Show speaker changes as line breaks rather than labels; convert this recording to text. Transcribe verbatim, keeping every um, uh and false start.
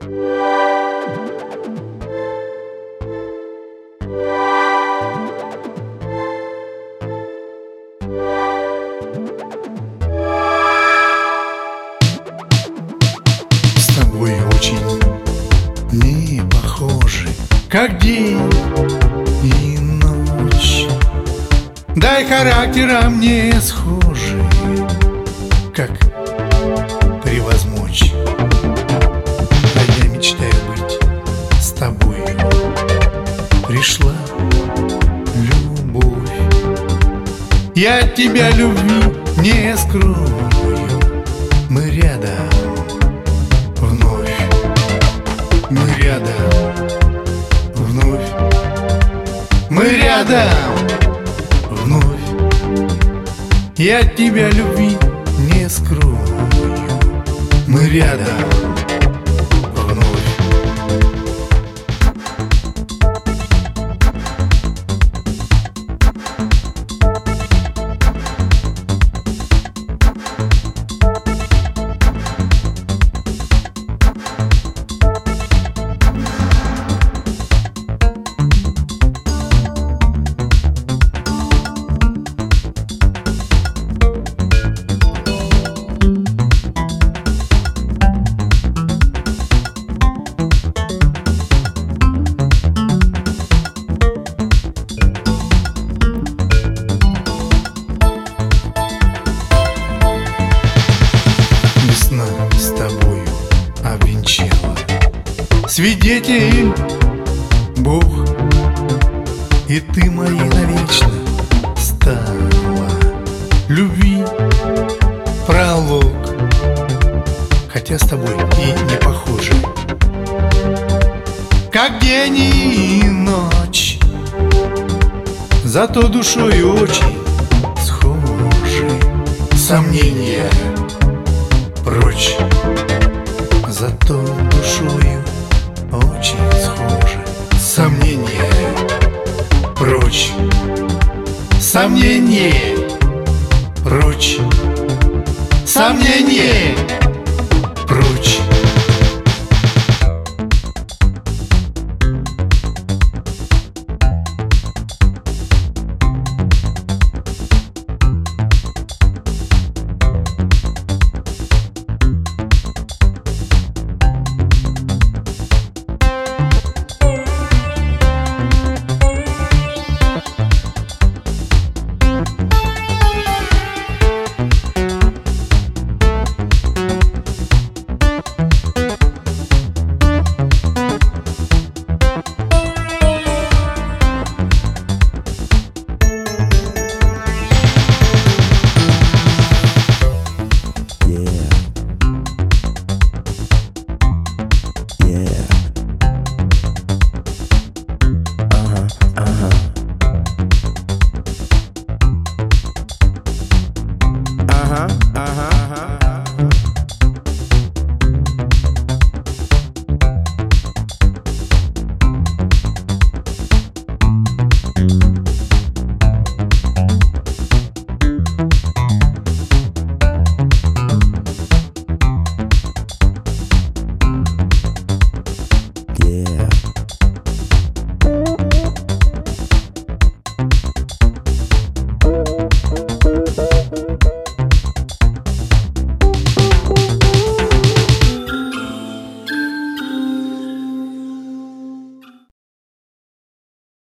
С тобой очень не похожи, как день и ночь. Да и характером не схожи, как превозмочь. А я мечтаю быть с тобою. Пришла любовь, я от тебя любви не скрою. Мы рядом вновь, мы рядом вновь, мы рядом вновь. Я от тебя любви не скрою. Мы рядом вновь. Весна с тобою обвенчала, свидетель Бог, и ты моей навечно стала. Любви пролог, хотя с тобой и не похожи, как день и ночь, зато душой очень схожи. Сомнения прочь, зато душою очень схожи. Сомнения прочь, сомнения